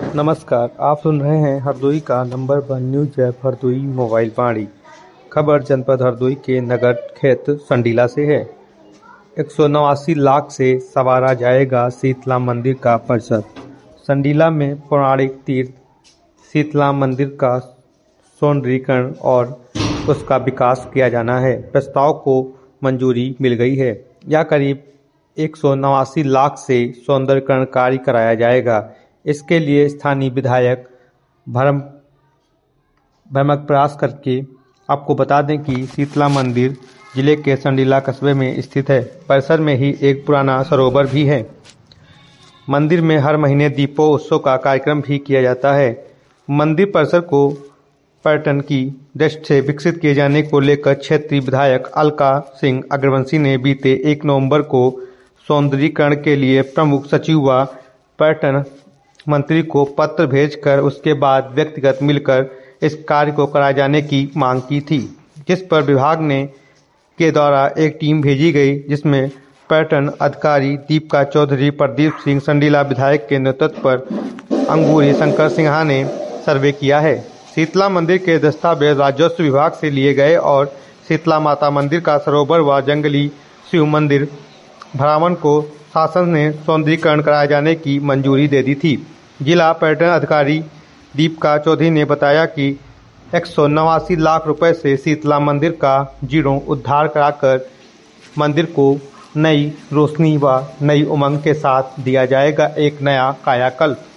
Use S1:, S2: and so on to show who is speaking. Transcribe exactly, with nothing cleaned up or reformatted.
S1: नमस्कार, आप सुन रहे हैं हरदोई का number one news app Hardoi mobile Vani. खबर जनपद हरदोई के नगर क्षेत्र संडीला से है। एक सौ नवासी लाख से संवारा जाएगा शीतला मंदिर का परिसर। संडीला में पौराणिक तीर्थ शीतला मंदिर का सौंदर्यीकरण और उसका विकास किया जाना है। प्रस्ताव को मंजूरी मिल गई है। यह करीब एक सौ नवासी लाख से सौंदर्यीकरण कार्य कराया जाएगा। इसके लिए स्थानीय विधायक भरम भ्रमक प्रयास करके आपको बता दें कि शीतला मंदिर जिले के संडीला कस्बे में स्थित है। परिसर में ही एक पुराना सरोवर भी है। मंदिर में हर महीने दीपोत्सव का कार्यक्रम भी किया जाता है। मंदिर परिसर को पर्यटन की दृष्टि से विकसित किए जाने को लेकर क्षेत्रीय विधायक अलका सिंह अग्रवंशी ने बीते एक नवंबर को सौंदर्यीकरण के लिए प्रमुख सचिव व पर्यटन मंत्री को पत्र भेजकर उसके बाद व्यक्तिगत मिलकर इस कार्य को कराए जाने की मांग की थी, जिस पर विभाग ने के द्वारा एक टीम भेजी गई, जिसमें पर्यटन अधिकारी दीपिका चौधरी, प्रदीप सिंह, संडीला विधायक के नेतृत्व पर अंगूरी शंकर सिन्हा ने सर्वे किया है। शीतला मंदिर के दस्तावेज राजस्व विभाग से लिए गए और शीतला माता मंदिर का सरोवर व जंगली शिव मंदिर भ्रामण को शासन ने सौंदर्यीकरण कराए जाने की मंजूरी दे दी थी। जिला पर्यटन अधिकारी दीपिका चौधरी ने बताया कि एक सौ नवासी लाख रुपए से शीतला मंदिर का जीर्णोद्धार कराकर मंदिर को नई रोशनी व नई उमंग के साथ दिया जाएगा एक नया कायाकल्प।